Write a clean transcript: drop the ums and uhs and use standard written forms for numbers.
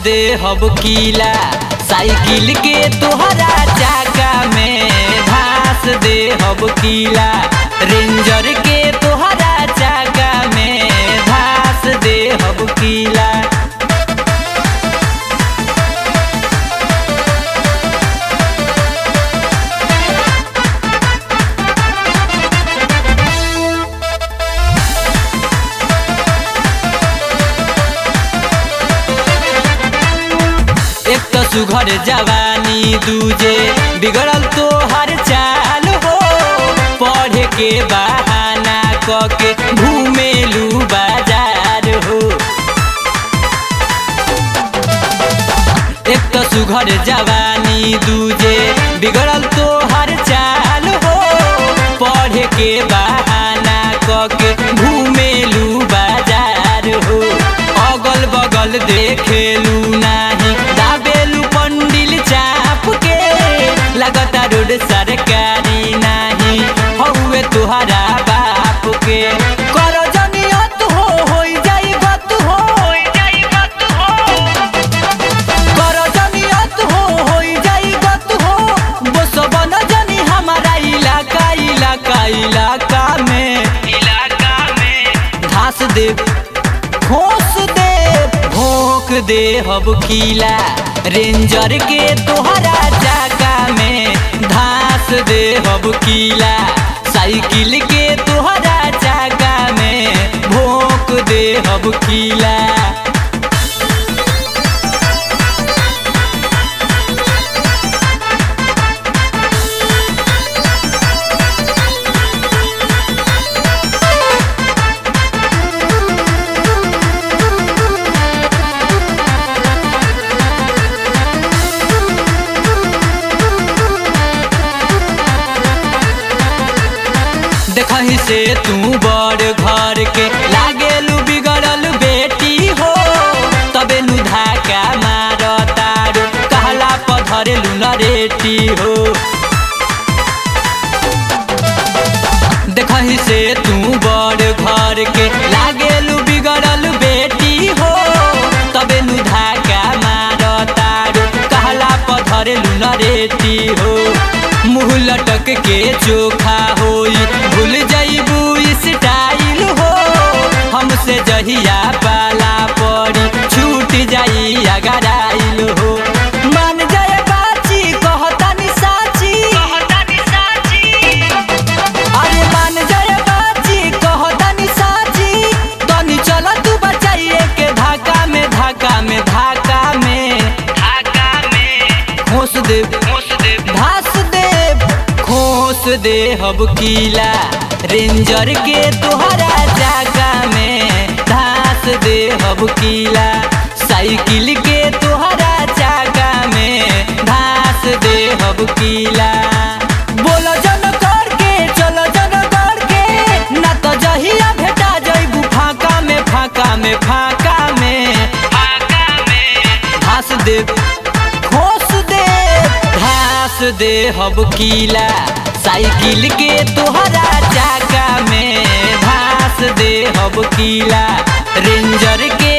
दे हब कीला साइकिल के तोहरा चाका में घास दे हब कीला रेंजर के तोहरा चाका में घास दे हब कीला। एक तो सुघर जवानी दूजे बिगड़ल तो हर चाल हो पढ़े के बहाना कके घूमेलू बाजार हो। एक तो सुघर जवानी दूजे बिगड़ल तो हर चाल हो पढ़े के बहाना कके घूमेलू बाजार हो। अगल बगल देखेलू नाही लगता रोड सरकारी नहीं हौवे तुहरा बाप के करो जनियत हो जाई बात हो करो जनियत हो जाई बात हो बस बन जनी हमारा इलाका में घास दे घोस दे भोंक दे हब कीला रेंजर के तोहरा चाका में घास दे हब कीला साइकिल के तोहरा चाका में भोंक दे हब कीला। देखही से तू बड़ घर के लागेलू बिगड़ल बेटी हो तबे नु धाका मार तारू कहला पधरेलू नरेटी हो। देखही से तू बड़ घर के लागेलू बिगड़ल बेटी हो तबे नु धाका मार तारू कहला पधरेलू नरेटी हो। मुँह लटक के चोखा होई भूल जाइबू स्टाइल हो हमसे जहिया पाला पड़ी छूट जाई अगराइल हो। मान जाए बाची कहतानी साची अरे मान जाए बाची कहतानी साची तनी चल तू बचाइए के धाका में घोस दे घास घोस दे हब कीला रेंजर के तोहरा चाका में घास दे हब कीला साइकिल के तोहरा चाका में घास दे हब कीला। बोलो जन करके चलो जन करके ना तो जहिया भेटा जइबू फाका में घास दे घोस दे घास दे हब कीला साइकिल के तोहरा चाका में घास दे हब कीला रेंजर के